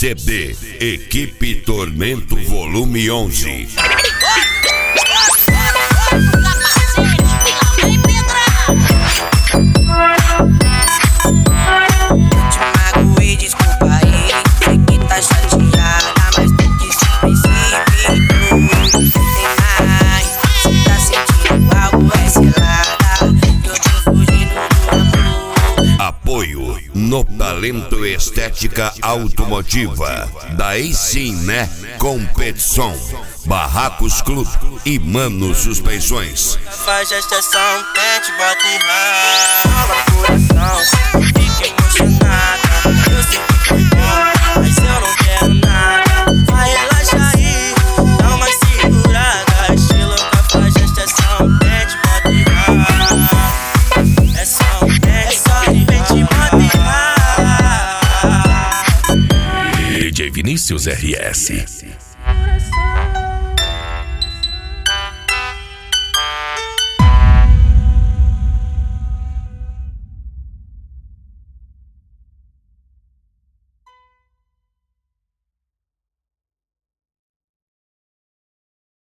CD Equipe Tormento Volume 11. Apoio no Talento Estética Automotiva. Daí sim, né? Competição, Barracos Clube e Mano Suspensões. Faz a estação, pede, bota em rala, coração, fica emocionada. Eu sei que foi bom, mas eu não quero nada. Vai relaxar aí, dá uma segurada. Estilo louca, faz a estação, pede, bota em rala. É só de pede, bota em rala. DJ Vinícius RS.